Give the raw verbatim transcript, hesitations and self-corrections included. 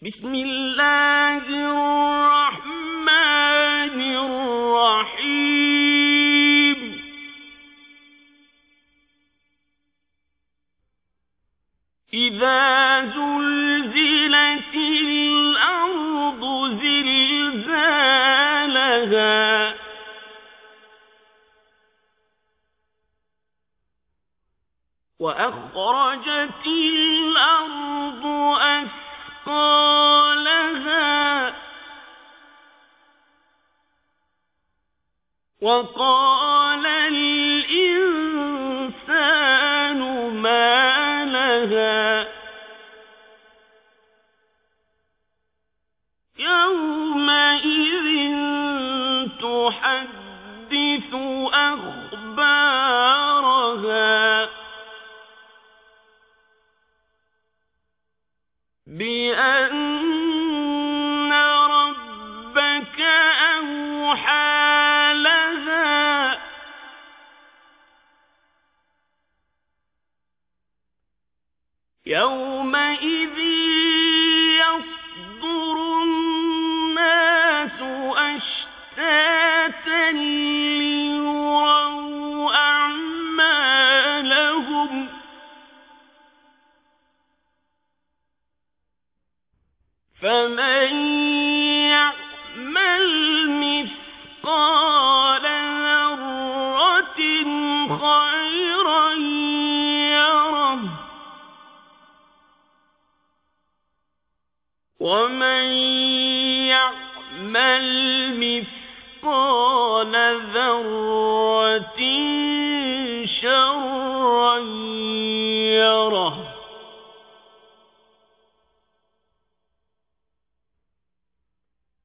بسم الله الرحمن الرحيم إذا زلزلت الأرض زلزالها وأخرجت الأرض أثقالها وقال الإنسان ما لها يومئذ تحدث أخبارها بأن ربك أوحى لها يومئذ يصدر الناس أشتاتا ليروا أعمالهم فمن يعمل مثقال ذرة خيرا يره ومن يعمل مثقال ذرة شرا يره.